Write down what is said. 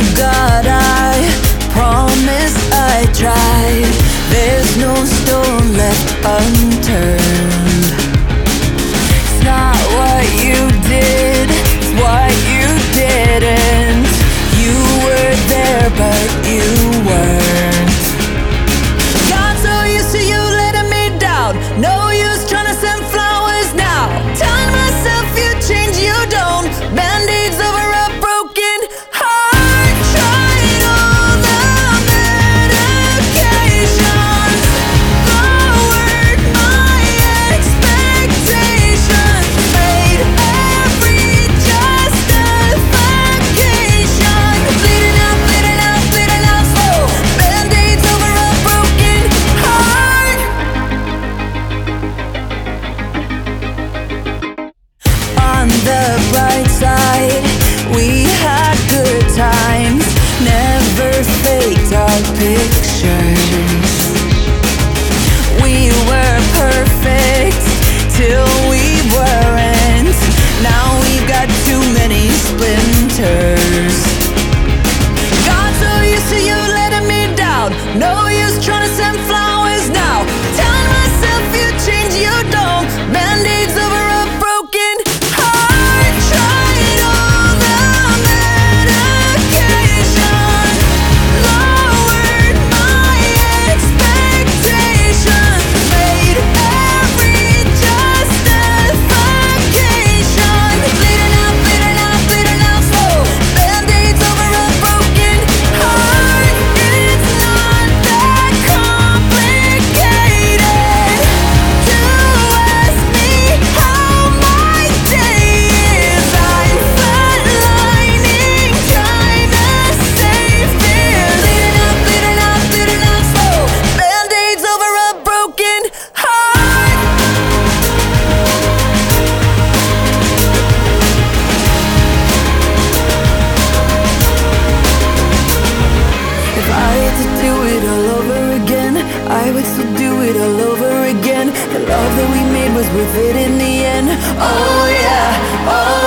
God, I promise I tried. There's no stone left unturned. It's not what you did, it's what you didn't. You were there, but you weren't. Got so used to you letting me down. No use trying to send flowers now. Telling myself you change, you don't. Band-aids over a broken heart. Tried all the medications, lowered my expectations, made every justification. Bleeding out, bleeding out, bleeding out slow. Band-aids over a broken heart. On the bright side, we had good times, never faked our pictures. We were perfect till we weren't. Now we've got too many splinters. Got so used to you letting me down. No use trying to send flowers now. Telling myself you change, you don't. Band-aids over a broken heart. Tried all the medication, lowered my expectations, made every justification. Bleeding out, bleeding out, bleeding out slow. Band-aids over a broken heart. It's not that complicated to ask me how my day is. I'm flatlining, trying to save fears. Bleeding out, bleeding out, bleeding out slow. Band-aids over a broken heart. If I had to do it all over again, I would still do it all over again. The love that we made was worth it in the end. Oh yeah, oh